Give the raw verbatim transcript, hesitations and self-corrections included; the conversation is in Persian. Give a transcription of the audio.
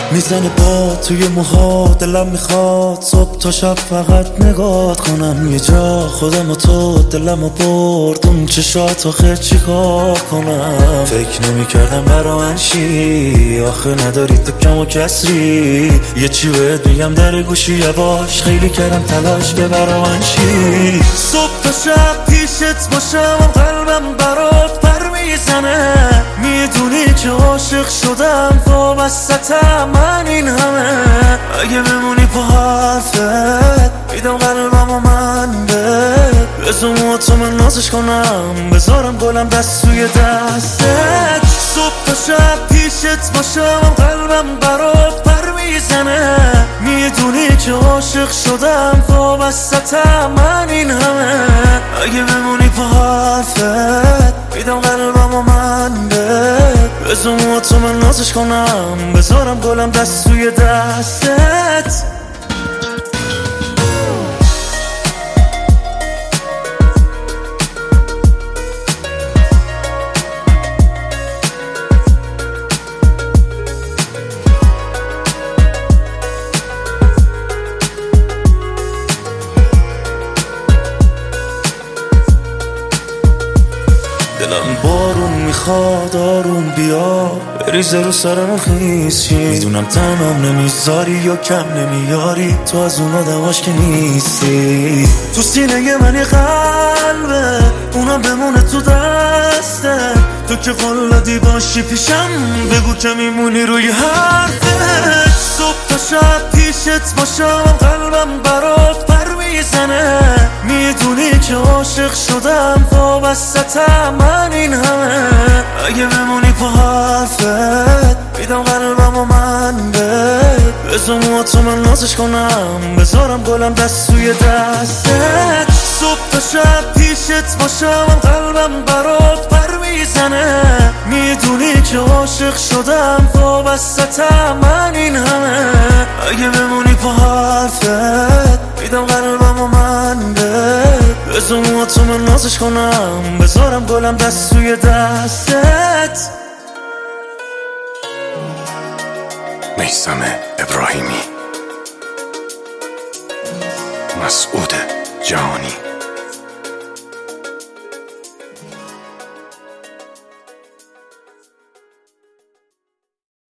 میزنه با توی موها، دلم میخواد صبح تا شب فقط نگات کنم. یه جا خودم و تو دلمو برد اون چشات، آخه چیکار کنم؟ فکر نمیکردم برا من شی، آخه نداری تو کم و کسری. یه چی بهت میگم در گوشی یواش، خیلی کردم تلاش که برا من شی. صبح تا شب پیشت باشم، قلبم برات پر میزنه. میدونی که عاشق شدم، وابستم من این همه. اگه بمونی پا حرفت، میدم قلبم و من بهت. بزو تو من نازش کنم، بذارم گلم دست توی دستت. صبح تا شب پیشت باشم، قلبم برات پر میزنه. میدونی که عاشق شدم، وابستم من این همه. اگه بمونی پا حرفت، میدم قلبم و من بهت. بزو تو من نازش کنم، بذارم گلم دست توی دستت. دلم بارون میخواد آروم بیا، بریزه رو سرم خیس شی. میدونم تنم نمیذاری یا کم نمیاری، تو از اون آدماش که نیستی. تو سینه من یه قلبه، اونم بمونه تو دسته. تو که فولادی باشی پیشم، بگو که میمونی روی حرفت. صبح تا شب پیشت باشم، قلبم برات پر میزنه. میدونی که عاشق شدم، وابستم من این همه. اگه بمونی پا حرفت، میدم قلبم و من بهت. بزو تو من نازش کنم، بذارم گلم دست توی دستت. صبح تا شب پیشت باشم، قلبم برات پر میزنه. میدونی که عاشق شدم، وابستم من این همه. اگه بمونی پا حرفت، میدم قلبم و من بهت. بزو تو من نازش کنم، بذارم گلم دست توی دستت. میثم ابراهیمی، مسعود جهانی.